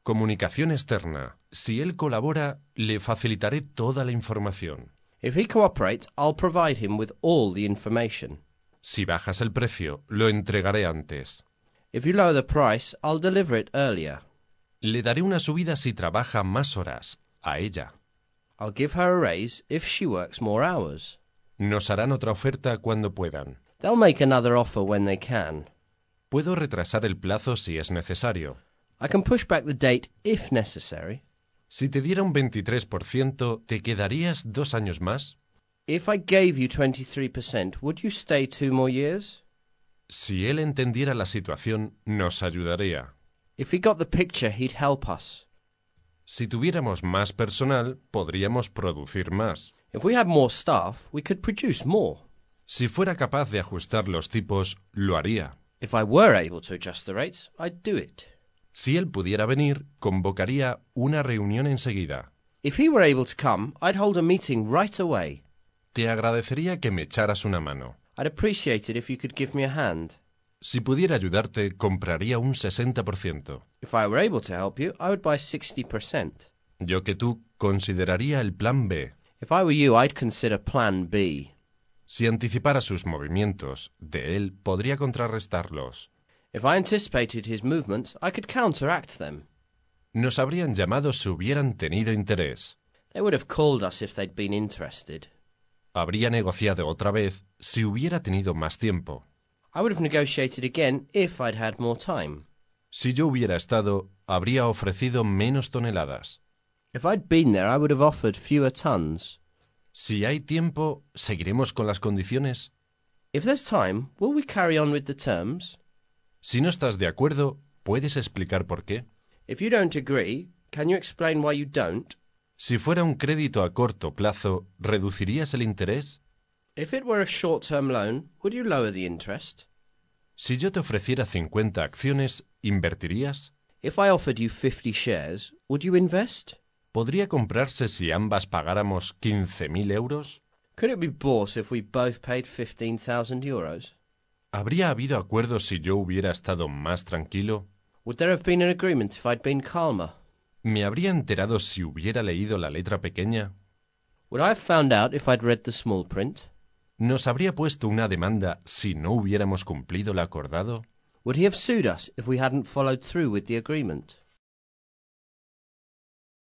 Comunicación externa. Si él colabora, le facilitaré toda la información. If he cooperates, I'll provide him with all the information. Si bajas el precio, lo entregaré antes. If you lower the price, I'll deliver it earlier. Le daré una subida si trabaja más horas, a ella. I'll give her a raise if she works more hours. Nos harán otra oferta cuando puedan. They'll make another offer when they can. Puedo retrasar el plazo si es necesario. I can push back the date if necessary. Si te diera un 23%, ¿te quedarías 2 años más? If I gave you 23%, would you stay 2 more years? Si él entendiera la situación, nos ayudaría. If he got the picture, he'd help us. Si tuviéramos más personal, podríamos producir más. If we had more staff, we could produce more. Si fuera capaz de ajustar los tipos, lo haría. If I were able to adjust the rates, I'd do it. Si él pudiera venir, convocaría una reunión enseguida. If he were able to come, I'd hold a meeting right away. Te agradecería que me echaras una mano. I'd appreciate it if you could give me a hand. Si pudiera ayudarte, compraría un 60%. If I were able to help you, I would buy 60%. Yo que tú consideraría el plan B. If I were you, I'd consider Plan B. Si anticipara sus movimientos, de él podría contrarrestarlos. If I anticipated his movements, I could counteract them. Nos habrían llamado si hubieran tenido interés. They would have called us if they'd been interested. Habría negociado otra vez si hubiera tenido más tiempo. I would have negotiated again if I'd had more time. Si yo hubiera estado, habría ofrecido menos toneladas. If I'd been there, I would have offered fewer tons. Si hay tiempo, ¿seguiremos con las condiciones? If there's time, will we carry on with the terms? Si no estás de acuerdo, ¿puedes explicar por qué? If you don't agree, can you explain why you don't? Si fuera un crédito a corto plazo, ¿reducirías el interés? If it were a short-term loan, would you lower the interest? Si yo te ofreciera 50 acciones, ¿invertirías? If I offered you 50 shares, would you invest? ¿Podría comprarse si ambas pagáramos 15.000 euros? Could it be bought if we both paid 15,000 euros? ¿Habría habido acuerdo si yo hubiera estado más tranquilo? Would there have been an agreement if I'd been calmer? ¿Me habría enterado si hubiera leído la letra pequeña? Would I have found out if I'd read the small print? ¿Nos habría puesto una demanda si no hubiéramos cumplido lo acordado? Would he have sued us if we hadn't followed through with the agreement?